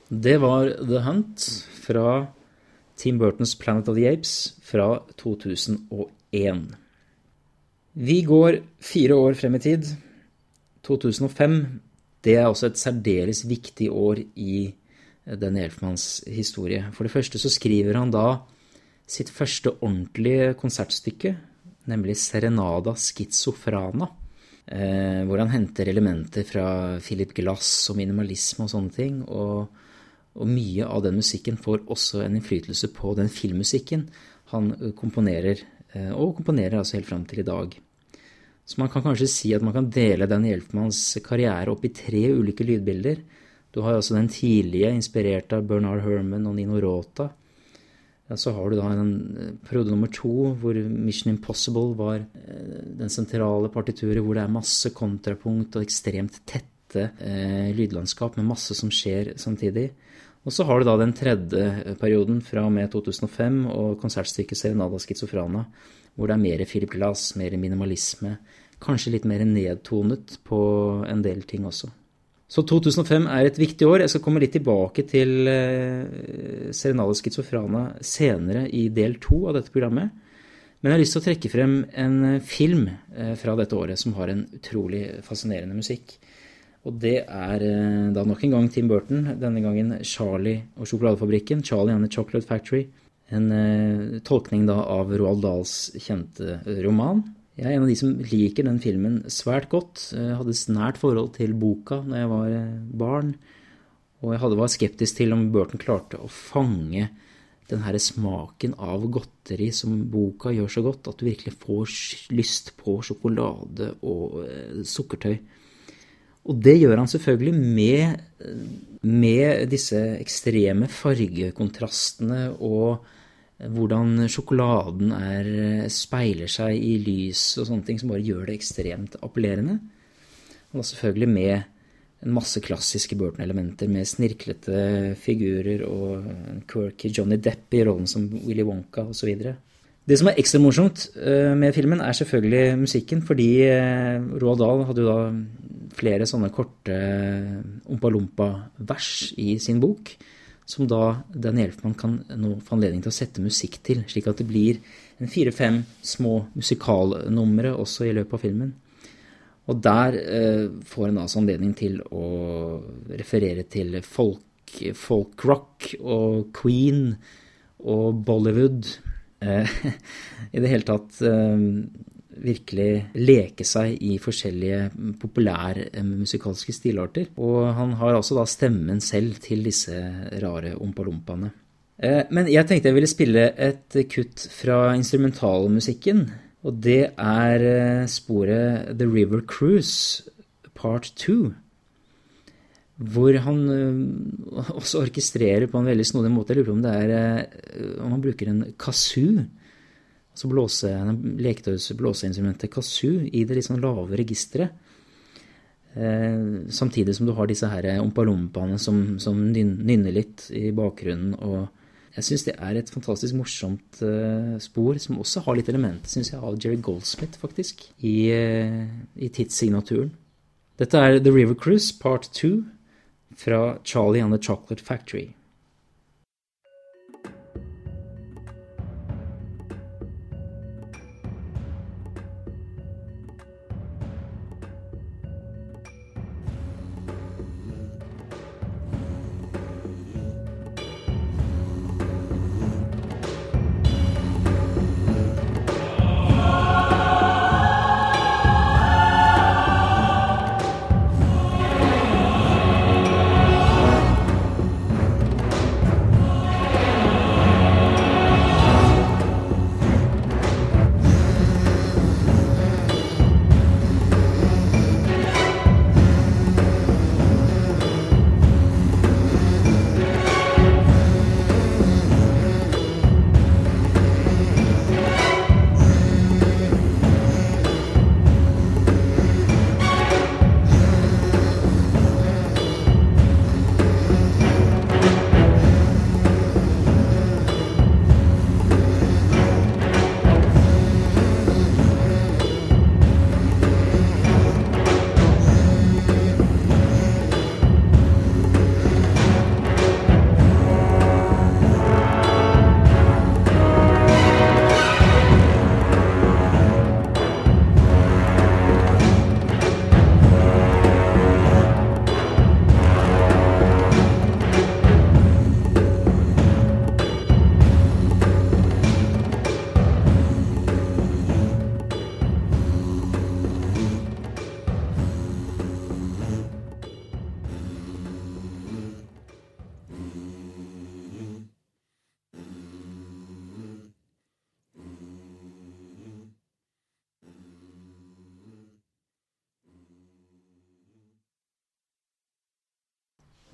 Det var The Hunt fra Tim Burtons Planet of the Apes fra 2001. Vi går 4 år frem i tid. 2005, det er også et særdeles viktig år i Danny Elfmans historie. For det første så skriver han da sitt første ordentlige konsertstykke, nemlig Serenada Schizofrena, hvor han henter elementer fra Philip Glass og minimalisme og sånne ting, og mye av den musikken får også en innflytelse på den filmmusikken han komponerer, og komponerer altså helt frem til i dag. Så man kan kanskje si at man kan dele Danny Elfmans karriere opp i 3 ulike lydbilder. Du har altså den tidlige, inspirert av Bernard Herrmann og Nino Rota. Ja, så har du da en periode nummer 2, hvor Mission Impossible var den sentrale partituret, hvor det er masse kontrapunkt og ekstremt tette lydlandskap med masse som skjer samtidig. Og så har du da den tredje perioden fra og med 2005 og konsertstykket Serenada Schizofrena, hvor det er mer Philip Glass, mer minimalisme, kanskje litt mer nedtonet på en del ting også. Så 2005 er et viktig år. Jeg skal komme litt tilbake til Serenada Schizofrena senere i del 2 av dette programmet. Men jeg har lyst til å trekke frem en film fra dette året som har en utrolig fascinerende musikk. Og det er da nok en gang Tim Burton, denne gangen Charlie og sjokoladefabrikken, Charlie and the Chocolate Factory. En tolkning da av Roald Dahls kjente roman. Jeg er en av de som liker den filmen svært godt. Jeg hadde et nært forhold til boka når jeg var barn, og jeg var skeptisk til om Burton klarte å fange den her smaken av godteri som boka gjør så godt, at du virkelig får lyst på sjokolade og sukkertøy. Og det gjør han selvfølgelig med disse ekstreme fargekontrastene og hvordan sjokoladen speiler seg i lys og sånne ting som bare gjør det ekstremt appellerende. Og selvfølgelig med en masse klassiske Burton-elementer med snirklete figurer og en quirky Johnny Depp i rollen som Willy Wonka og så videre. Det som er ekstra morsomt med filmen er selvfølgelig musikken, fordi Roald Dahl hadde jo da flere sånne korte Oompa-Loompa-vers i sin bok, som da Danny Elfman kan nå få anledning til å sette musikk til, slik at det blir 4-5 små musikalnumre også i løpet av filmen. Og der får en altså anledning til å referere til folk rock og Queen og Bollywood. I det hele tatt virkelig leke seg i forskjellige populære musikalske stilarter. Og han har altså da stemmen selv til disse rare Oompa-Loompaene. Men jeg tenkte jeg ville spille et kutt fra instrumentalmusikken, og det er sporet The River Cruise Part 2, hvor han også orkestrerer på en veldig snodig måte. Jeg lurer på om det om han bruker en kazoo, altså leketøys blåseinstrumentet kazoo i det litt sånn lave registret, samtidig som du har disse her Oompa-Loompaene som nynner litt i bakgrunnen, og jeg synes det er et fantastisk morsomt spor, som også har litt elementer, synes jeg, av Jerry Goldsmith faktisk, i tidssignaturen. Dette er The River Cruise Part 2 fra Charlie and the Chocolate Factory.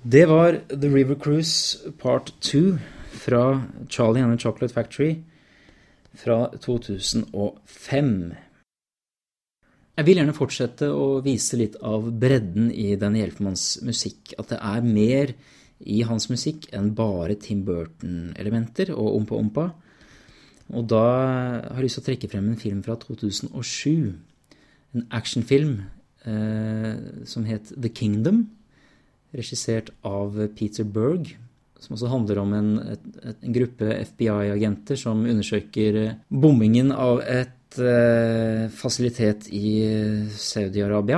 Det var The River Cruise Part 2 fra Charlie and the Chocolate Factory fra 2005. Jeg vil gjerne fortsette å vise litt av bredden i Danny Elfmans musikk, at det er mer i hans musikk enn bare Tim Burton-elementer og ompa-ompa. Og da har jeg lyst til å trekke frem en film fra 2007, en actionfilm som het The Kingdom, regissert av Peter Berg, som også handler om en gruppe FBI-agenter som undersøker bombingen av et fasilitet i Saudi-Arabia,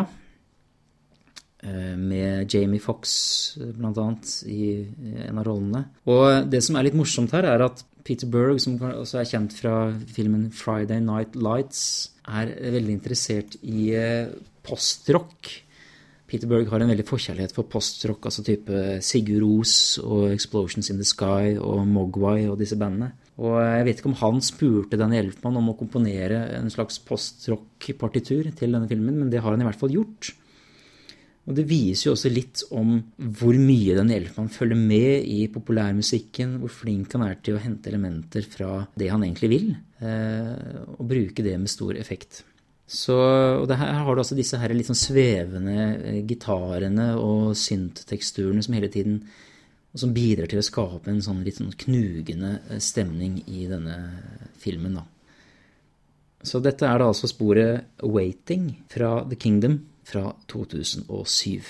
med Jamie Foxx blant annet i en av rollene. Og det som er litt morsomt her er at Peter Berg, som også er kjent fra filmen Friday Night Lights, er veldig interessert i postrock. Peter Berg har en veldig forkjærlighet for postrock, altså type Sigur Rós og Explosions in the Sky og Mogwai og disse bandene. Og jeg vet ikke om han spurte Danny Elfman om å komponere en slags postrock-partitur til denne filmen, men det har han i hvert fall gjort. Og det viser jo også litt om hvor mye Danny Elfman følger med i populærmusikken, hvor flink han er til å hente elementer fra det han egentlig vil, og bruke det med stor effekt. Og det her har du altså disse her litt sånn svevende gitarene og syntteksturene som hele tiden, og som bidrar til å skape en sånn litt sånn knugende stemning i denne filmen da. Så dette er da altså sporet Waiting fra The Kingdom fra 2007.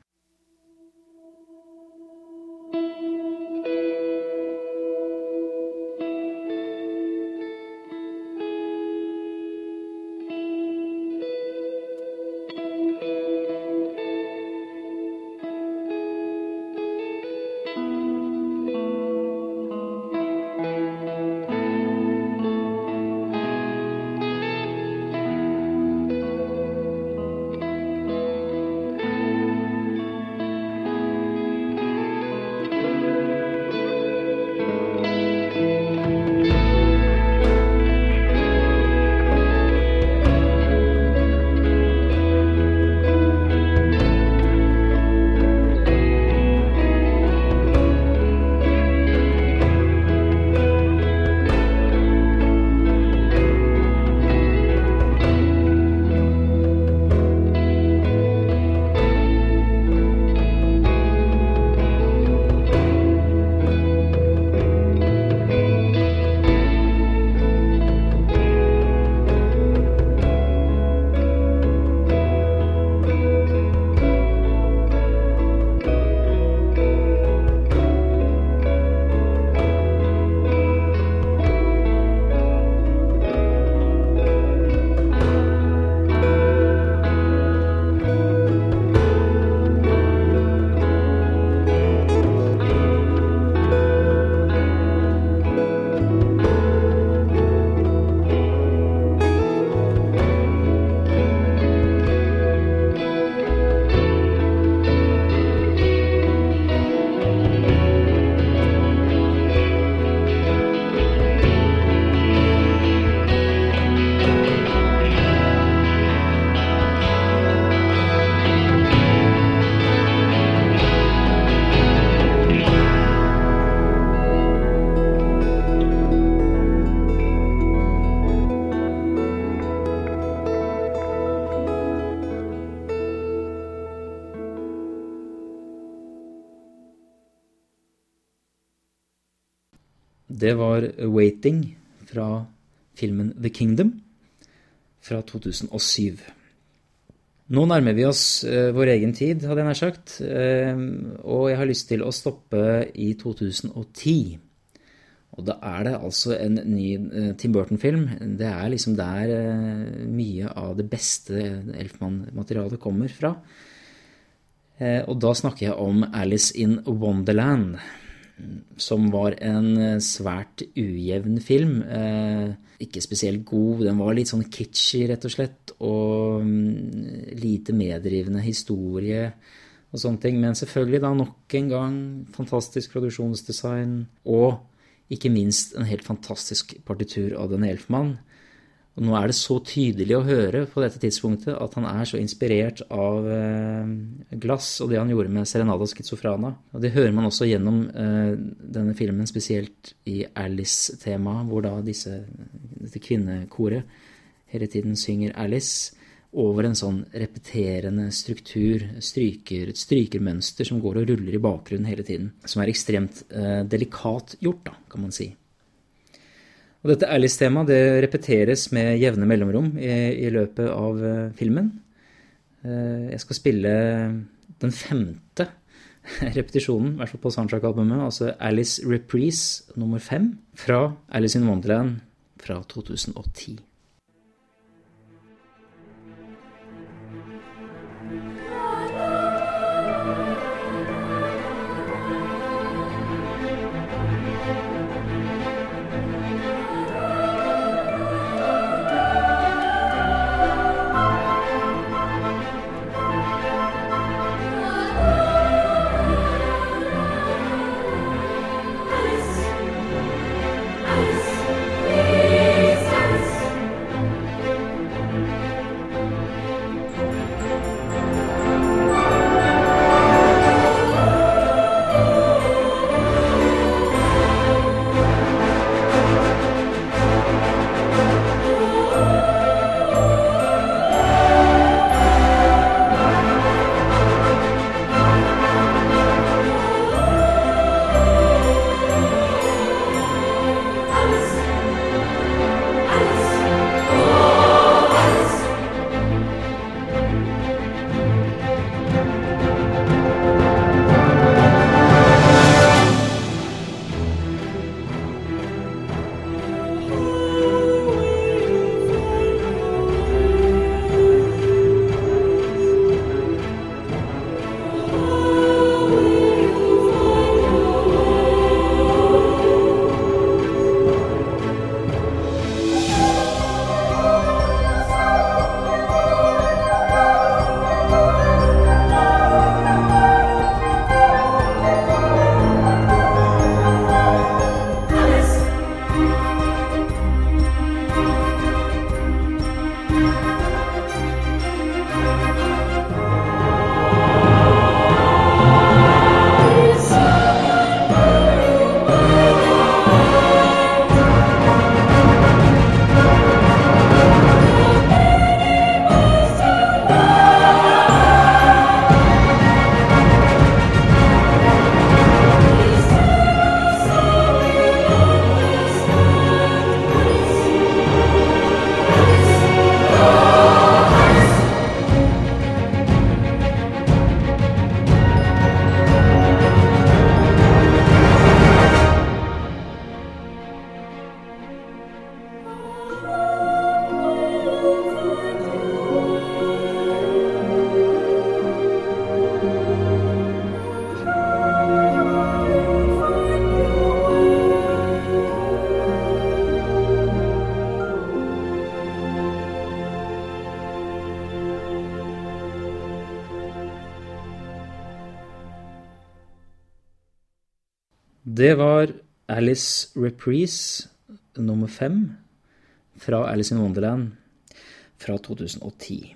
Det var Waiting fra filmen The Kingdom fra 2007. Nå nærmer vi oss vår egen tid, hadde jeg nær sagt, og jeg har lyst til å stoppe i 2010. Og da er det altså en ny Tim Burton-film. Det er liksom der mye av det beste Elfman-materialet kommer fra. Og da snakker jeg om Alice in Wonderland, som var en svært ujevn film. Ikke spesielt god, den var litt sånn kitschy rett og slett, og lite meddrivende historie og sånne ting. Men selvfølgelig da nok en gang fantastisk produksjonsdesign, og ikke minst en helt fantastisk partitur av Danny Elfman. Og nå det så tydelig å høre på dette tidspunktet at han så inspirert av Glass og det han gjorde med Serenade Schizofrenia. Og det hører man også gjennom denne filmen, spesielt i Alice-temaet, hvor da dette kvinnekoret hele tiden synger Alice over en sånn repeterende struktur, et strykermønster som går og ruller i bakgrunnen hele tiden, som ekstremt delikat gjort, da, kan man si. Og dette Alice-temaet, det repeteres med jevne mellomrom i løpet av filmen. Jeg skal spille den 5. repetisjonen, i hvert fall på soundtrack-albumet, altså Alice Reprise nummer 5, fra Alice in Wonderland fra 2010. Det var Alice Reprise nummer 5 fra Alice in Wonderland fra 2010.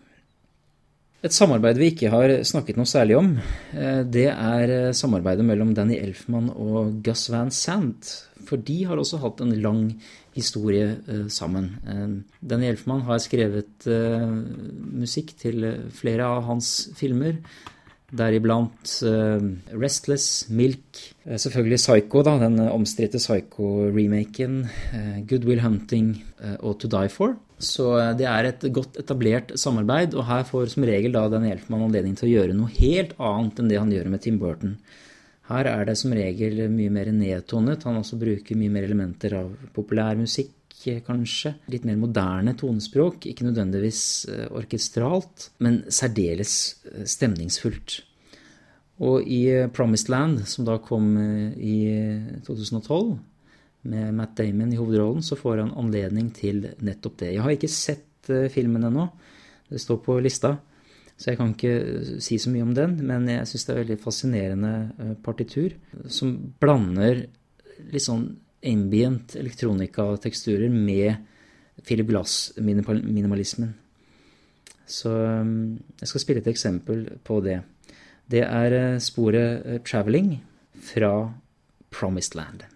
Et samarbeid vi ikke har snakket noe særlig om, det samarbeidet mellom Danny Elfman og Gus Van Sant, for de har også hatt en lang historie sammen. Danny Elfman har skrevet musikk til flere av hans filmer, deriblant Restless, Milk, selvfølgelig Psycho, da, den omstridte Psycho-remaken, Good Will Hunting og To Die For. Så det et godt etablert samarbeid, og her får som regel da Danny Elfman anledning til å gjøre noe helt annet enn det han gjør med Tim Burton. Her det som regel mye mer nedtonet, han også bruker mye mer elementer av populærmusikk, kanskje. Litt mer moderne tonespråk, ikke nødvendigvis orkestralt, men særdeles stemningsfullt. Og i Promised Land, som da kom i 2012, med Matt Damon i hovedrollen, så får han anledning til nettopp det. Jeg har ikke sett filmen ennå, det står på lista, så jeg kan ikke si så mye om den, men jeg synes det veldig fascinerende partitur, som blander litt sånn ambient elektronika-teksturer med Philip Glass-minimalismen. Så jeg skal spille et eksempel på det. Det sporet Traveling fra Promised Land.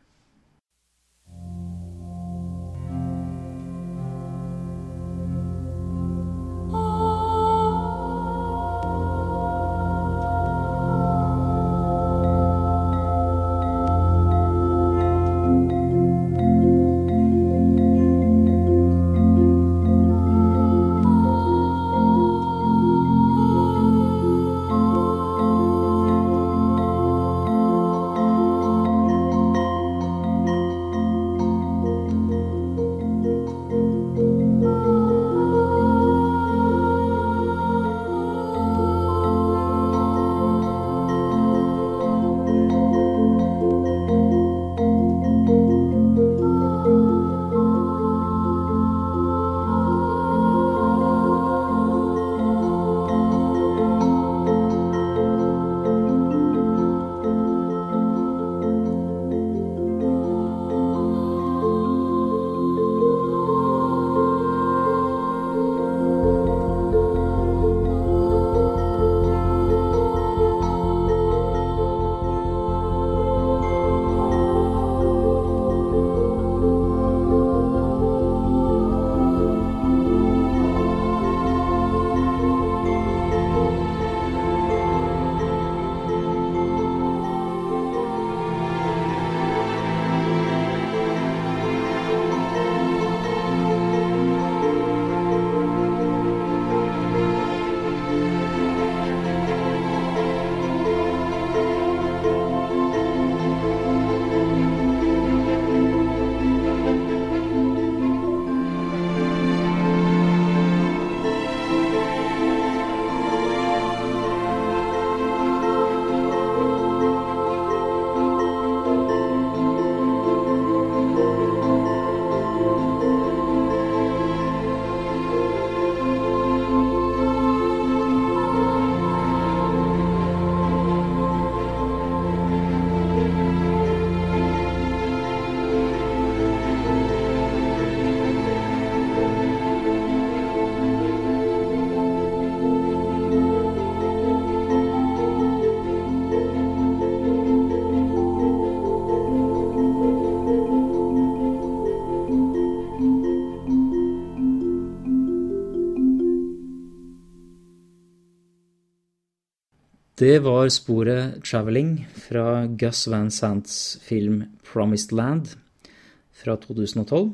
Det var sporet Traveling fra Gus Van Sant's film Promised Land fra 2012.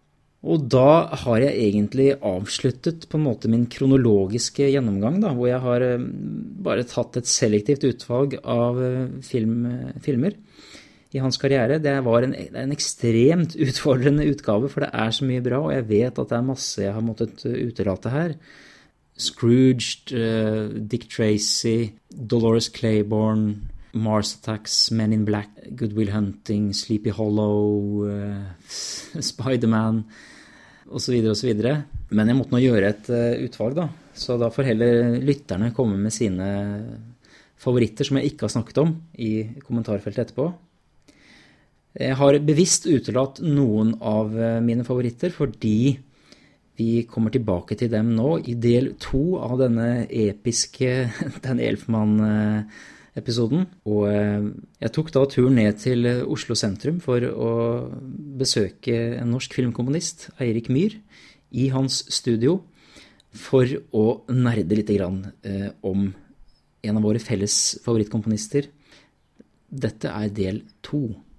Og da har jeg egentlig avsluttet på en måte min kronologiske gjennomgang, da, hvor jeg har bare tatt et selektivt utvalg av filmer i hans karriere. Det var en ekstremt utfordrende utgave, for det så mye bra, og jeg vet at det masse jeg har måttet utelate her. Scrooged, Dick Tracy, Dolores Claiborne, Mars Attacks, Men in Black, Good Will Hunting, Sleepy Hollow, Spider-Man, og så videre og så videre. Men jeg måtte nå gjøre et utvalg da, så da får heller lytterne komme med sine favoritter som jeg ikke har snakket om i kommentarfeltet etterpå. Jeg har bevisst utelatt noen av mine favoritter fordi vi kommer tilbake til dem nå i del 2 av denne episke Dan Elfman-episoden. Og jeg tok da turen ned til Oslo sentrum for å besøke en norsk filmkomponist, Eirik Myhr, i hans studio, for å nerde litt grann om en av våre felles favorittkomponister. Dette del 2.